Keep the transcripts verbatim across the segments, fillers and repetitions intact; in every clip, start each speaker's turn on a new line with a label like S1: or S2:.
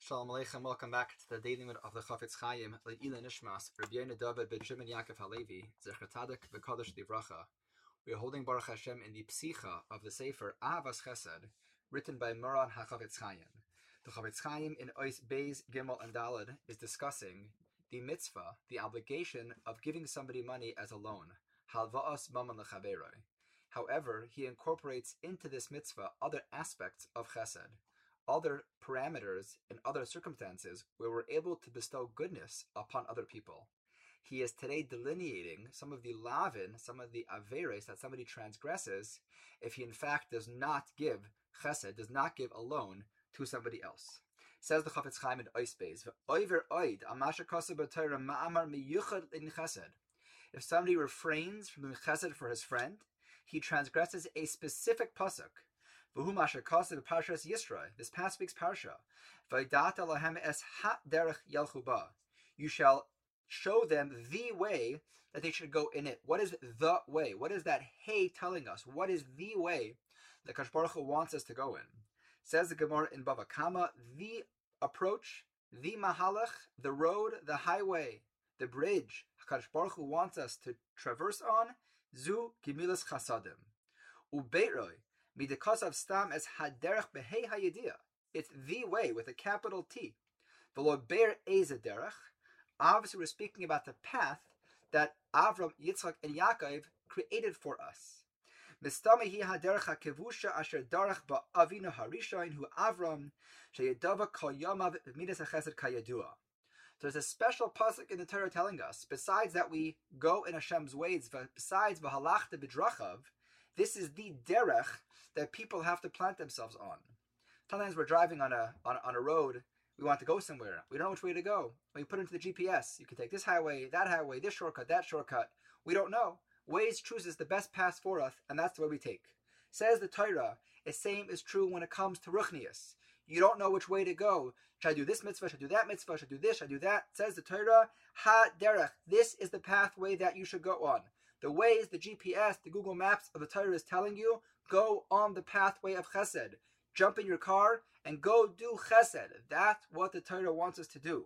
S1: Shalom Aleichem, welcome back to the daily minute of the Chafetz Chaim, Le'ila Nishmas, Rabbi Yonah David ben Shimon Yaakov Halevi, Zecher Tzadik v'Kodesh Livracha. We are holding Baruch Hashem in the Psicha of the Sefer Ahavas Chesed, written by Moran HaChafetz Chaim. The Chafetz Chaim in Ois Beis, Gimel, and Daled is discussing the mitzvah, the obligation of giving somebody money as a loan, Halva'as Maman L'Chaveroi. However, he incorporates into this mitzvah other aspects of Chesed, other parameters and other circumstances where we're able to bestow goodness upon other people. He is today delineating some of the lavin, some of the averes that somebody transgresses if he in fact does not give chesed, does not give a loan to somebody else. Says the Chafetz Chaim in Ois Beis, "V'oiver oid amasha kosev b'Torah ma'amar miyuchad in chesed." If somebody refrains from doing chesed for his friend, he transgresses a specific pasuk. V'hu masha kosev b'Parshas Yisro, this past week's parsha. V'idata lahem es ha derech yelchu ba. You shall show them the way that they should go in it. What is the way? What is that hey telling us? What is the way that Kadosh Baruch Hu wants us to go in? Says the Gemara in Bava Kama, the approach, the mahalach, the road, the highway, the bridge Kadosh Baruch Hu wants us to traverse on, zu gemilas chasadim. Ubeiroi, midikasav stam as haderech behei hayedia. It's the way with a capital T. V'lo beir eze derech. Obviously, we're speaking about the path that Avram, Yitzchak, and Yaakov created for us. Mistamahi haderech hakevusha asher darach ba'avinu harishayin hu Avram sheyedava kol yomav midas hachesed kayadua. So there's a special pasuk in the Torah telling us, besides that we go in Hashem's ways, besides v'halachta b'drachav, this is the derech that people have to plant themselves on. Sometimes we're driving on a on, on a road. We want to go somewhere. We don't know which way to go. We put into the G P S. You can take this highway, that highway, this shortcut, that shortcut. We don't know. Waze chooses the best path for us, and that's the way we take. Says the Torah, the same is true when it comes to Ruchnius. You don't know which way to go. Should I do this mitzvah? Should I do that mitzvah? Should I do this? Should I do that? Says the Torah, Ha derech. This is the pathway that you should go on. The Waze, the G P S, the Google Maps of the Torah is telling you, go on the pathway of Chesed. Jump in your car and go do chesed. That's what the Torah wants us to do.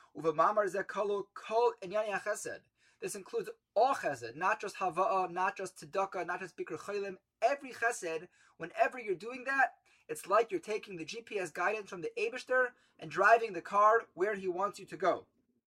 S1: This includes all chesed, not just hava'ah, not just tzedakah, not just bikkur chaylim. Every chesed, whenever you're doing that, it's like you're taking the G P S guidance from the Eibishter and driving the car where he wants you to go.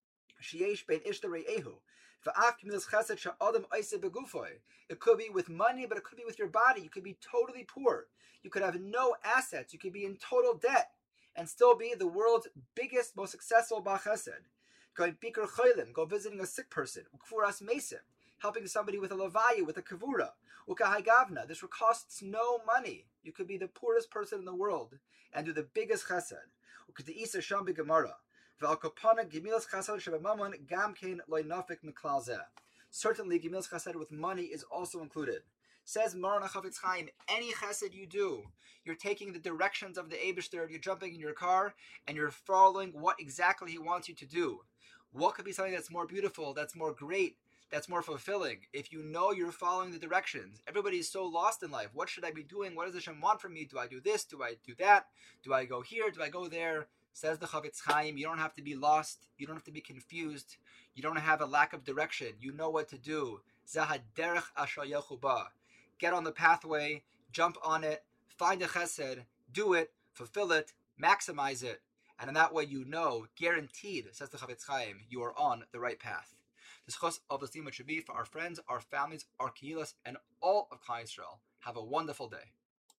S1: It could be with money, but it could be with your body. You could be totally poor. You could have no assets. You could be in total debt and still be the world's biggest, most successful Ba'al Chesed. Going Bikkur Cholim, go visiting a sick person. Ukfuras Mesim, helping somebody with a levaya, with a kavura. Ukahai Gavna, this costs no money. You could be the poorest person in the world and do the biggest chesed. Ukdeisa Sham B'Gemara. Certainly, Gemilas Chesed with money is also included. Says Moran HaChafetz Chaim, any chesed you do, you're taking the directions of the Eibishter, you're jumping in your car, and you're following what exactly he wants you to do. What could be something that's more beautiful, that's more great, that's more fulfilling? If you know you're following the directions. Everybody is so lost in life. What should I be doing? What does Hashem want from me? Do I do this? Do I do that? Do I go here? Do I go there? Says the Chafetz Chaim, you don't have to be lost. You don't have to be confused. You don't have a lack of direction. You know what to do. Zahad derech asher yelchu ba. Get on the pathway, jump on it, find a chesed, do it, fulfill it, maximize it. And in that way you know, guaranteed, says the Chafetz Chaim, you are on the right path. This chos of the Sima should be for our friends, our families, our kehillas, and all of Klal Yisrael. Have a wonderful day.